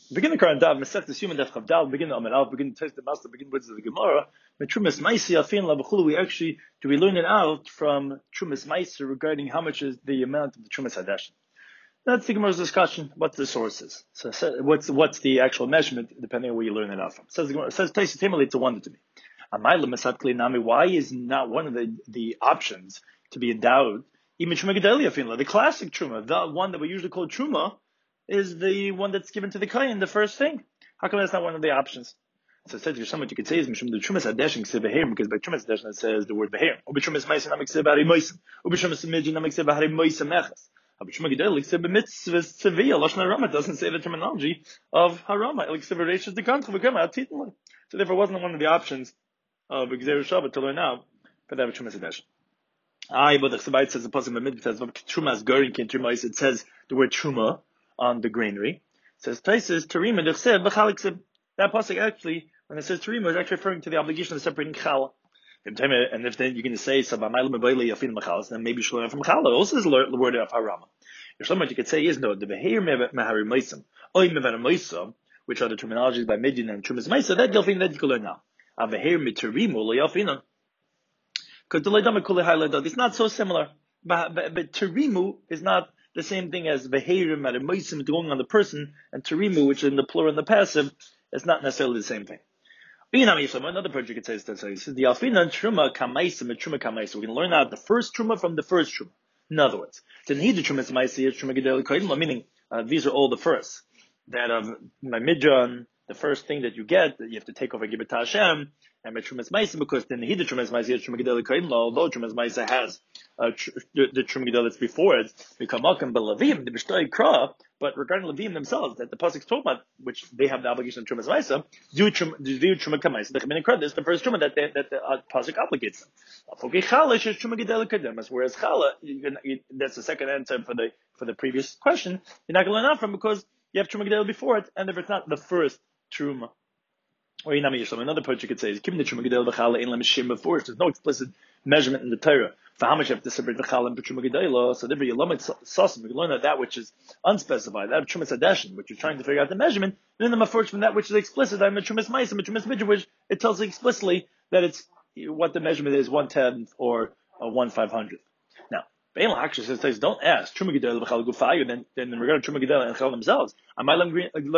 Begin the current daf, Masech the human daf chavdal, begin the Amar Al, begin the test the master, begin words of the Gemara. Trumas Maisi Afin Labachulu. We learn it out from Trumas Maisi regarding how much is the amount of the Trumas Hadashin. That's the Gemara's discussion. What the sources? So what's the actual measurement depending on where you learn it out from? Says the Gemara. Says Taisa Timali, it's a wonder to me. Why is not one of the options to be endowed? Even Truma Gedalia Finla, the classic Truma, the one that we usually call Truma, is the one that's given to the Kayan, the first thing. How come that's not one of the options? So I said to you, what you could say is Mishum the Trumas Hadeshin Ksiv Beherim, because by Trumas Hadeshin it says the word Beherim. Ubi Trumas Maisin Amik Ksiv Bahari Moisim. Ubi Trumas Midjin Amik Ksiv Bahari Moisim Echas. Ubi Truma Gedalia Ksiv B'mitzvahs Tziviyah. Lashon Harama doesn't say the terminology of Harama. Like Ksiv Reishas the Kantra V'Kama Atitlan. So therefore it wasn't one of the options of Gzeir Shabbat to learn out for that Trumas Hadeshin. But the Chsabait says the Pasuk B'mid says Trumas Gorin Kin Trumais. It says the word Truma on the granary. It says Taisis Terima Dechsev B'Chaliksiv. That pasuk actually, when it says Terima, is actually referring to the obligation of separating Chala. And if then you're going to say Sabamayla Mebayla Yafin Machalas, then maybe you should learn from Chala. Also is the word of Harama. What you could say is no, the Beheir Mehari Maisim, Oy Mevana Maisim, which are the terminologies by Midian and Trumas Maisa, that you'll think that you can learn now. Beheir Miterimu Layafina. It's not so similar. But Terimu is not the same thing as Veherim at a Moisim going on the person, and Terimu, which is in the plural and the passive, is not necessarily the same thing. Another project could say is this. It says the Alfina Truma Kamaisim and Truma Kamaisim. We can learn out the first Truma from the first Truma. In other words, meaning these are all the first. That of my Midjan, the first thing that you get, that you have to take over Gibet Hashem, and by Trumas Maisa, because then the Hida Trumas Maisa is Truma Gedel Kaimla, although Trumas Maisa has the Truma Gedel that's before it, become Malkam Belavim, the B'shtoi Kra, but regarding Levim themselves, that the Pasuk's talk about, which they have the obligation of Trumas Maisa, do Truma Kamaisa, the Chamin Kra, this is the first Truma that the Pasuk obligates them. Okay, Chala is Truma Gedel Kademas, whereas Chala, that's the second answer for the previous question, you're not going to learn out from because you have Truma Gedel before it, and if it's not the first Truma. Or another part you could say is given the Truma Gedel v'chala ein lemishim before. There's no explicit measurement in the Torah for how much you have to separate v'chala and Truma Gedela. So therefore, you sasim. You learn that which is unspecified, that of Trumas Hadeshin, which you're trying to figure out the measurement. And then the first from that which is explicit, I'm a Trumas Ma'is, I'm a Trumas Midjan, which it tells you explicitly that it's what the measurement is, 1/10 or 1/500. Now, Bein L'Hakshas says, don't ask Truma Gedel v'chala gufayu. Then in regard to Truma Gedel and Chal themselves, why don't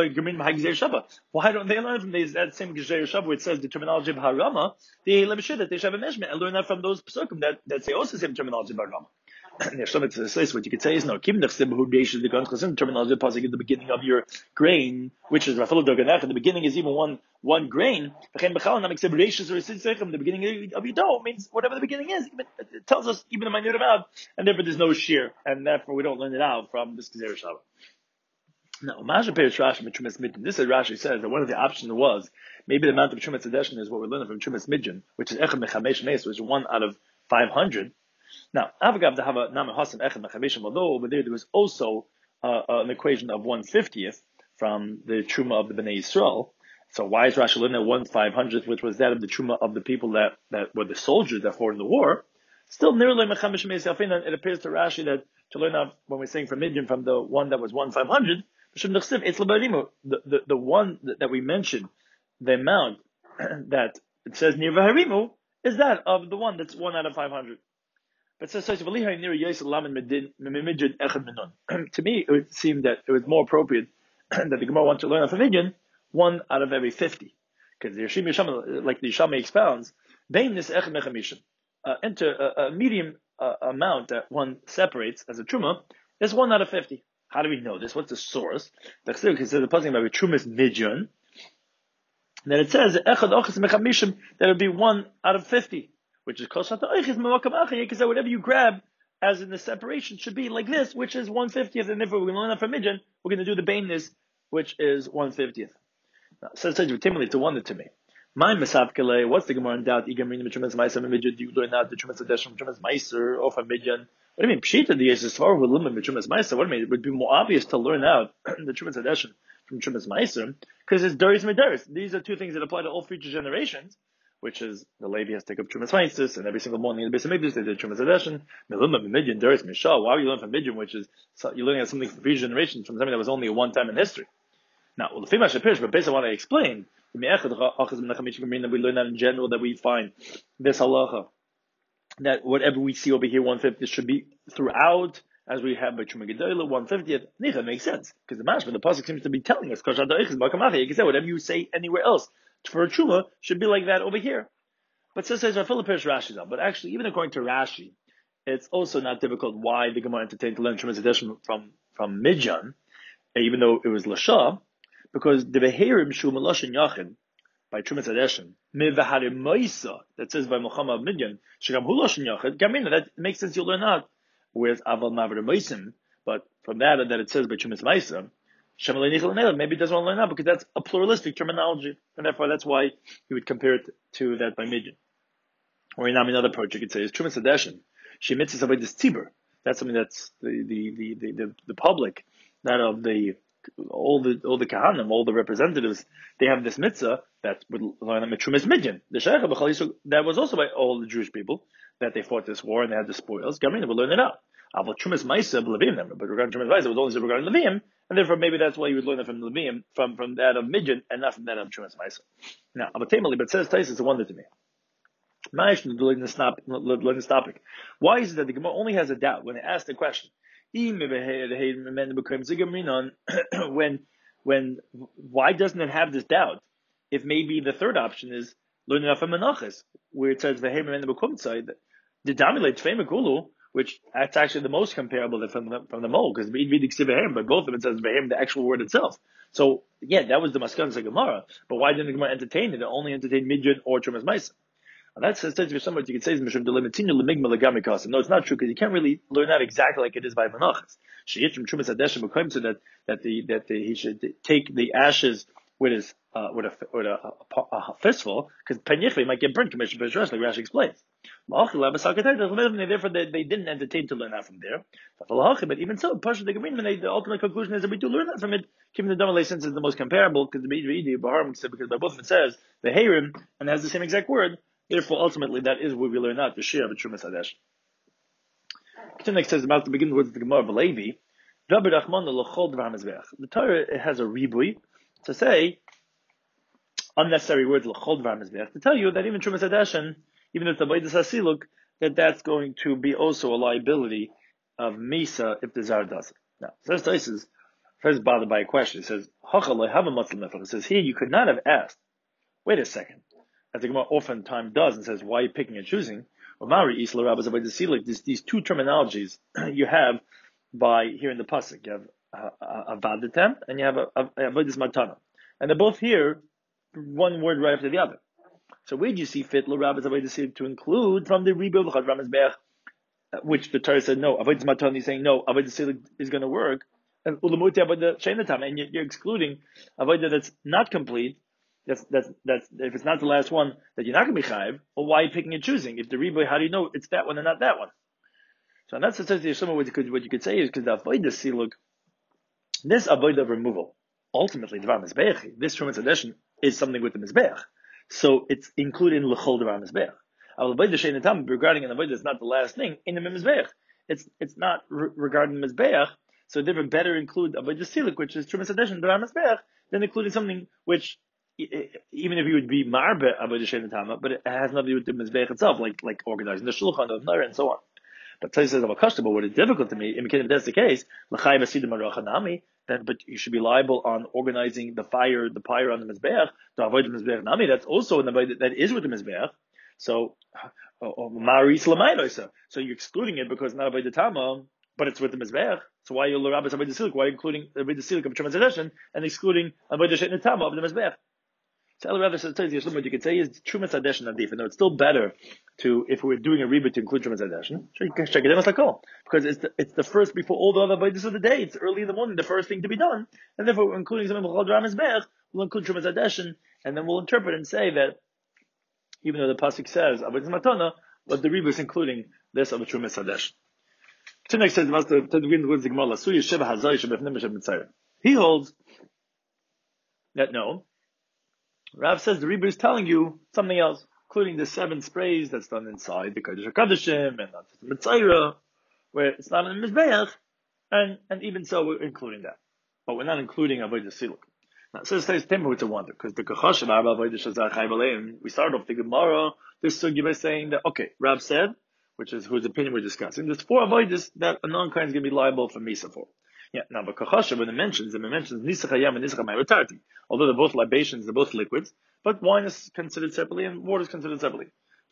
they learn from that same Gezer Shabbat where it says the terminology of Harama? They let me show that they should have a measurement and learn that from those Pesukim that say also the same terminology of Harama. What you could say is no. Keep the terminology of Pasuk at the beginning of your grain, which is Rafal Doganach, and the beginning is even one grain. The beginning of your dough means whatever the beginning is. It tells us even a minute amount, and therefore there's no shear, and therefore we don't learn it out from this Gezer Shabbat. Now, this is Rashi says that one of the options was maybe the amount of Trumas Hadeshin is what we're learning from Trumas Midjan, which is Echad Mechamesh Meis, which is 1 out of 500. Now, Avagav to have a Nama Hasan Echad Mechameshim, although over there was also an equation of 1/50th from the Truma of the Bnei Yisrael. So why is Rashi learning at 1/500th, which was that of the Truma of the people that were the soldiers that fought in the war? Still, nearly Mechamesh Meis Yafin, it appears to Rashi that to learn out when we're saying from Midjan from the one that was 1/500. It's the one that we mentioned, the amount that it says near Vaharimu is that of the one that's 1 out of 500. But it says to me, it would seem that it was more appropriate that the Gemara wants to learn from Midjan 1 out of every 50, because the Yeshim Yisham, like the Yisham expounds, enter a medium amount that one separates as a truma is 1 out of 50. How do we know this? What's the source? The Chesed says the puzzling about Trumas Midjan. Then it says Echad Ochis Mechamishim that would be 1 out of 50, which is Kol Shata Ochis Mewakam Achayik, because whatever you grab as in the separation should be like this, which is 1/50th. And if we're going to learn that from Midjan, we're going to do the Bainness, which is 1/50th. Now, so it says it's a wonder to me. My Mesavkele, what's the Gemara in doubt? Igamin Trumas Ma'aser Midjan. Do you learn out the Trumas Hadeshin, Trumas Ma'aser, or from Midjan? What do you mean? Pshita the Yesesvar would limit Trumas Ma'aser. What do you mean? It would be more obvious to learn out the Trumas Hadeshin from Trumas Ma'aser because it's Doris Medaris. These are two things that apply to all future generations, which is the Levi has to take up Trumas Ma'aser, and every single morning in the base of Mikdash they did Trumas Hadeshin. Meluma Midjan Doris Mishal. Why are you learning from Midjan, which is you're learning at something for future generations from something that was only a one time in history? Now, well, the famous Shapirish, but based on what I explained, we learn that in general that we find this halacha that whatever we see over here, 150 should be throughout, as we have by Truma Gedola, 150th. Nicha makes sense because the mashma, the pasuk seems to be telling us, you can say whatever you say anywhere else for a Truma should be like that over here. But says Rafil Pirish Rashi, but actually, even according to Rashi, it's also not difficult why the Gemara entertained to learn Trumas Hadeshim from Midjan, even though it was Lasha, because the Beherim Shu Meloshin Yachin by Trumas Hadeshim, Mivahare Moisa, that says by Muhammad Midyan, Shigam Huloshin Yachid, Gamina, that makes sense, you'll learn out. Whereas Aval Mavra Moisim, but from that it says by Trumas Maisa, Shemalei Nichel Nela, maybe it doesn't want to learn out because that's a pluralistic terminology, and therefore that's why he would compare it to that by Midyan. Or in another approach, you could say is Trumas Hadeshim, she mitzvahs about this tzibur. That's something that's the public, that of all the kahanim, all the representatives, they have this mitzvah that would learn them Trumas Midyan. The Shaykh B'chal, that was also by all the Jewish people that they fought this war and they had the spoils. Gamina would learn it out. But Trumas Maisa Levim, but regarding Trumas Maisa, it was only regarding Levim, and therefore maybe that's why you would learn it from Levim, from that of Midyan, and not from that of Trumas Maisa. Now, Abatamali, but says Tais, it's a wonder to me. Why is it that the Gemara only has a doubt when they ask the question? Why doesn't it have this doubt? If maybe the third option is learning from Menachos, where it says the Damilate which that's actually the most comparable from the Mol, because but both of them it says the actual word itself. So yeah, that was the Maskan Gemara. But why didn't the Gemara entertain it? It only entertained Midyan or Trumas Maisa. And that's said to somebody you could say is Mishum Delimitinu Lemigma Legamikasa. No, it's not true because you can't really learn that exactly like it is by Menachos. Sheyitrim Trumas Hadeshim B'Koyim, so that he should take the ashes with his with a fistful, because Penyifli might get burnt. Commission like Rashi explains. Therefore, they didn't entertain to learn that from there. But even so, the ultimate conclusion is that we do learn that from it. Given the Damalei since it's the most comparable, because because by both of it says the Herim and has the same exact word. Therefore, ultimately, that is what we learn out, the Shia of Trumas Hadesh. Next says about to begin the words of the Gemara of Levi. The Torah has a ribui to say unnecessary words l'chol dvar mizbeach to tell you that even Trumas Hadeshin, even if the Baidas Hasiluk, that's going to be also a liability of Misa if the Zar does it. Now, says Taisus, first bothered by a question. It says, it says here you could not have asked. Wait a second. As the Gemara oftentimes does and says, why are you picking and choosing? These two terminologies you have by here in the pasuk. You have avadatem and you have avodas matana, and they're both here, one word right after the other. So where do you see fit l'rabbis avodas to include from the rebuild of Ramazbech, which the Torah said no, avodas matana is saying no, avodas is going to work, and ulamuti avodah sheinatam, and you're excluding avodah that's not complete. That's if it's not the last one that you're not going to be chayiv, well, why are you picking and choosing? If the riboy, how do you know it's that one and not that one? So and that's the sense of what you could say is because the avodah siluk, this avodah of removal, ultimately dvar mizbeach, this Trumas Hadeshin is something with the mizbeach, so it's included in l'chol dvar mizbeach. Avodah sheinatam regarding an avodah is not the last thing in the mizbeach. It's not regarding the mizbeach, so they would better include avodah siluk, which is Trumas Hadeshin dvar mizbeach, than including something which, even if you would be marbe avodah sheinatam, but it has nothing to do with the mizbeach itself, like organizing the shulchan, the nar, and so on. But Tzai says, but what is difficult to me, if that's the case, but you should be liable on organizing the pyre on the Mizbeach, to avoid the Mizbeach Nami, that's also that is with the Mizbeach. So, so you're excluding it because not avoid the Tama, but it's with the Mizbeach. So why are you Rabbis avoid the Silk? Why are you including avoid the Silk of Trumas Hadeshin and excluding avoid the Shet Tama of the Mizbeach? So El Rabbi says, what you could say is Trumas Hadeshin Adif. No, it's still better if we're doing a rebut to include Trumas Hadeshin. Sure, you can check it out because it's the first before all the other avodas of the day. It's early in the morning, the first thing to be done, and therefore we're including something called Ramas Bech. We'll include Trumas Hadeshin, and then we'll interpret and say that even though the pasuk says avodas matana, but the rebut is including this of a Trumas Hadeshin. Next says he holds that no. Rav says the Rebbe is telling you something else, including the 7 sprays that's done inside the Kodesh HaKadoshim and not the Mitzayra, where it's not in the Mizbeach, and even so we're including that. But we're not including Avodah Siluk. Now, so it's temporary to wonder, because the Kachashav Arba Avodah Shazar Chai Baleim, we start off the Gemara, this sugi by saying that, okay, Rab said, which is whose opinion we're discussing, there's 4 avodas that a non-kohen is going to be liable for Misa for. Yeah, now, but Kachashav, when it mentions Nisach Hayam and Nisach Hayam Retarti, although they're both libations, they're both liquids, but wine is considered separately and water is considered separately.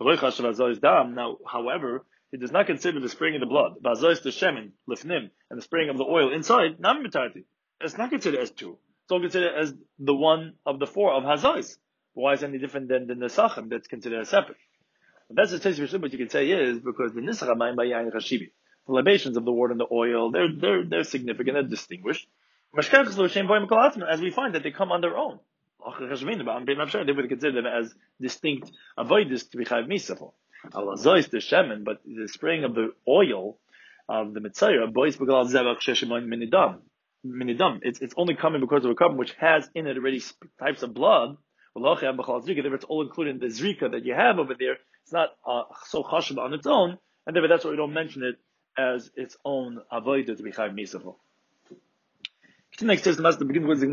Now, however, it does not consider the spraying of the blood, the shemen, lifnim, and the spraying of the oil inside, not Retarti. It's not considered as 2. It's all considered as the one of the 4 of Hazais. Why is it any different than the Nesachim that's considered as separate? And that's the taste of what you can say is because the Nisach Hamayim Bayayin Chashibi, the libations of the water and the oil, they're significant, they're distinguished. As we find that they come on their own. They would consider them as distinct avoidus to be chayv misa for. Hazais the shemen, but the spraying of the oil of the mitzayah, bois b'gal zevach sheshimon minidam. It's only coming because of a carbon which has in it already types of blood. If it's all included in the zrika that you have over there, it's not so chashuv on its own, and therefore that's why we don't mention it as its own avodah to be chayv misa for. Next says the beginning with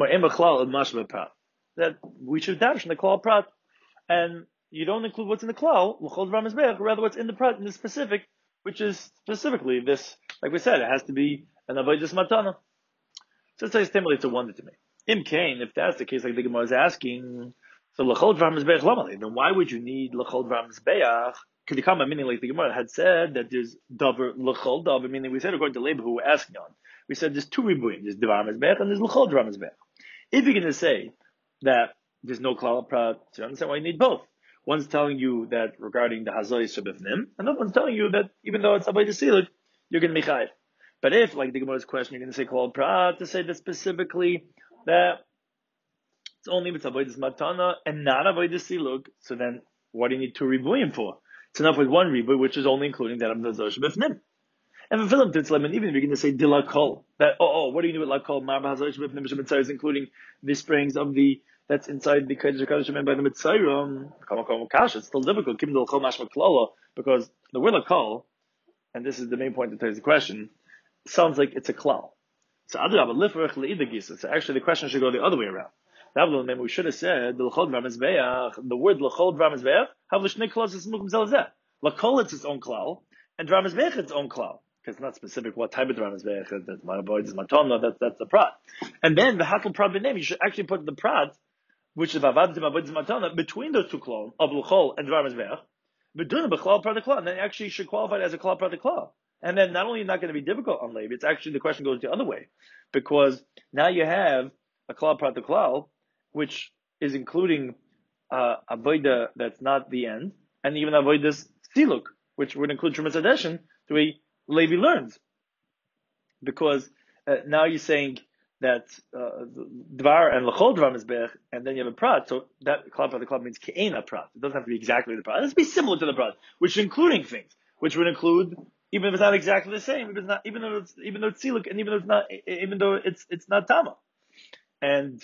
the that we should dash in the klal prat, and you don't include what's in the klal, rather what's in the prat in the specific, which is specifically this. Like we said, it has to be an avodas matana. So it's a wonder to me. Im Kain, if that's the case, like the Gemara is asking, so l'chol dvar mizbeach lamali, then why would you need l'chol dvar mizbeach? Could you come a meaning like the Gemara had said that there's davar l'chol davar, meaning we said according to Leib who we're asking on, we said there's 2 ribuyim, there's dvar mizbeach and there's l'chol dvar mizbeach. If you're going to say that there's no klal prat, so you understand why you need both. One's telling you that regarding the hazoi shabifnim, another one's telling you that even though it's avodah siluk, you're going to be chayiv. But if, like the Gemara's question, you're going to say klal prat to say that specifically that it's only if it's avodas matana and not avodas siluk, so then what do you need 2 ribuyim for? It's enough with 1 ribuy, which is only including that of the zosh b'fnim. And for Philip Titzlem, and even if you're going to say dilakol, that what do you do with lakol? Marba hazosh b'fnim shemitzayim is including the springs of the that's inside the kodesh by the mitzayim. It's still difficult. Kim dilakol mashma klala, because the word lakol, and this is the main point that tells the question, sounds like it's a klal. So actually the question should go the other way around. We should have said the word l'chol dvar mizbeach have l'shnei klaus mukum zelazeh. L'kol it's its own klal and dvar mizbeach its own klal because it's not specific what type of dvar mizbeach is. That's my avoid is matana. That's the prat. And then the hakol prat b'nei you should actually put the prat, which is avoid is matana, between those 2 klal of l'chol and dvar mizbeach. But doing the b'chlal prat klal, and then actually should qualify it as a klal prat klal. And then not only not going to be difficult on Levi, it's actually the question goes the other way. Because now you have a klal prat klal, which is including avodah that's not the end, and even avodas siluk, which would include Trumas Hadeshin, the way Levi learns. Because now you're saying that dvar and l'chol dvar mizbech, and then you have a prat, so that klal prat klal means ke'ena prat. It doesn't have to be exactly the prat. It has to be similar to the prat, which is including things, which would include even if it's not exactly the same, even though it's siluk, and even though it's not tama, and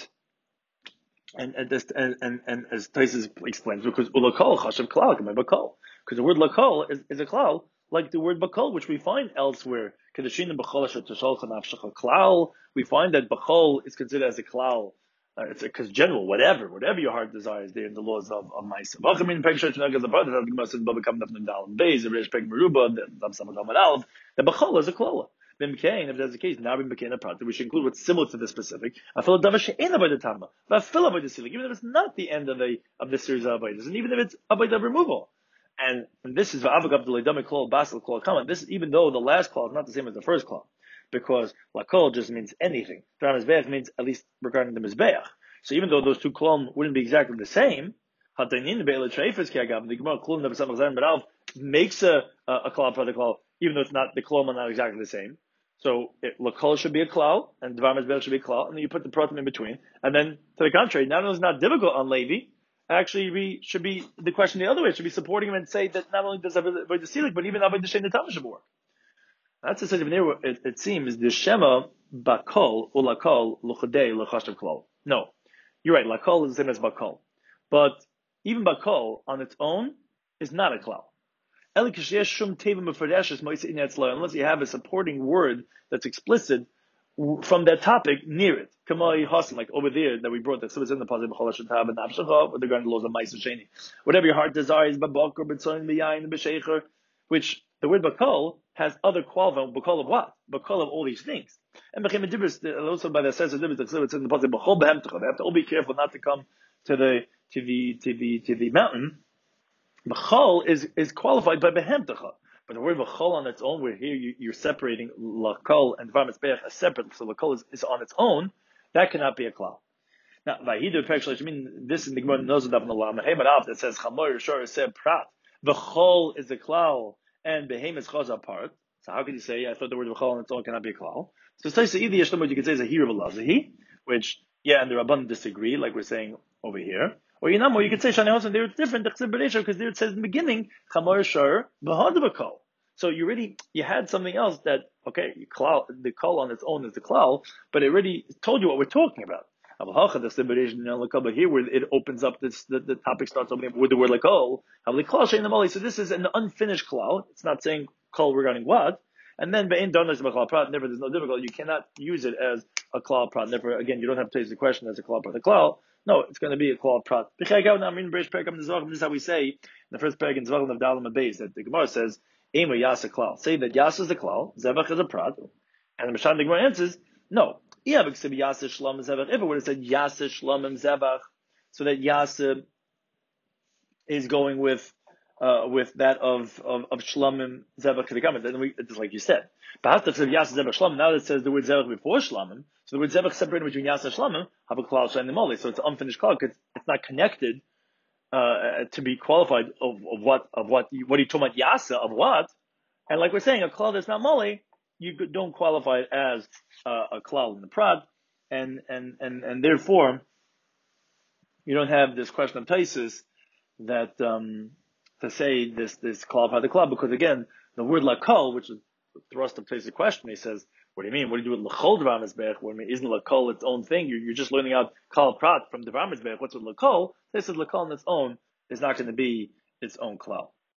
as Taisus explains, because ulakol chashav klal k'may bakol, because the word lakol is a klal like the word bakol, which we find elsewhere. Kedushin b'chol asher toshalcha nafshecha klal. We find that bakol is considered as a klal. It's because general, whatever your heart desires, there in the laws of Ma'aseh. The Bechol is a klola. If that's the case, now we became a product. We should include what's similar to the specific. Even if it's not the end of the series of avodas, and even if it's avodah removal. And this is this, even though the last clause is not the same as the first clause. Because lakol just means anything. Dvar mizbeach means at least regarding the mizbeach. So even though those 2 klom wouldn't be exactly the same, the Gemara makes a klal for the klal, even though it's not the klom are not exactly the same. So lakol should be a klal, and dvar mizbeach should be a klal, and then you put the pratim in between. And then to the contrary, not only is it not difficult on Levi, actually we should be the question the other way. It should be supporting him and say that not only does avodah silik, but even avodah shein netama should work. That's the same. It seems the Shema bakol ulakol luchadei lechashav klal. No, you're right. Lakol is the same as bakol, but even bakol on its own is not a klal. Unless you have a supporting word that's explicit, from that topic near it. Kamai Hasan, like over there that we brought that. So it's in the positive Cholash and Nafshacha, with the garden laws of Ma'aser Sheni. Whatever your heart desires, Babakar, B'tzoyin, B'yayin, B'shecher, which the word Bakal has other quality. Bakal of what? Bakal of all these things. And Bechem Dibris, also by the sense of Dibris, it's in the positive B'chol Behemtecha. They have to all be careful not to come to the mountain. B'chol is qualified by Behemtecha. But the word B'chol on its own, where here you're separating Lakol and Dvar Mitzbeach as separate, so Lakol is on its own, that cannot be a klal. Now, Vahidu Pekshalish, I mean, this is the Gemara knows it up in the Lam Hemad that says Chamor Shor said Prat. B'chol is a klal and Behem is Chaz apart. So how can you say, I thought the word B'chol on its own cannot be a klal? So it's either Yeshlamot you could say is a Hir of Lazahi, which, yeah, and the Rabban disagree, like we're saying over here. Or Yinamo, you could say Shani Hosan, there it's different, because there it says in the beginning, Chamor Shor B'had B'kol. So you had something else that, okay, the klal on its own is the klal, but it already told you what we're talking about. But here where it opens up the topic starts opening up with the word lakol. So this is an unfinished klal. It's not saying klal regarding what. And then never, there's no difficulty. You cannot use it as a klal prat. Never again, you don't have to take the question as a klal prat. The klal, no, it's going to be a klal prat. This is how we say in the first paragraph in Zvachim of Dalam Abayz that the Gemara says, Ema Yasa klal. Say that Yasa is the klal, Zevach is a prat, and the Mishan the Gemara answers, no. If it would have said Yasa Shlamim Zevach, so that Yasa is going with that of Shlamim Zevach to the comment, then it's like you said. But after Yasa Zevach Shlamim, now that it says the word Zevach before Shlamim, so the word Zevach separated between Yasa and Shlamim, have a klal Shlamim Moli, so it's an unfinished klal because it's not connected to be qualified of what you talking about Yasa of what, and like we're saying, a klal that's not Moli, you don't qualify it as a klal in the prad, and therefore you don't have this question of Taisus that to say this qualify the klal, because again the word lakol, which is the thrust of Taisus' question, he says, what do you mean? What do you do with l'chol d'var mizbeach? What do you mean? Isn't l'kol its own thing? You're just learning out kol prat from d'var mizbeach. What's with l'kol? This is l'kol on its own is not going to be its own klal.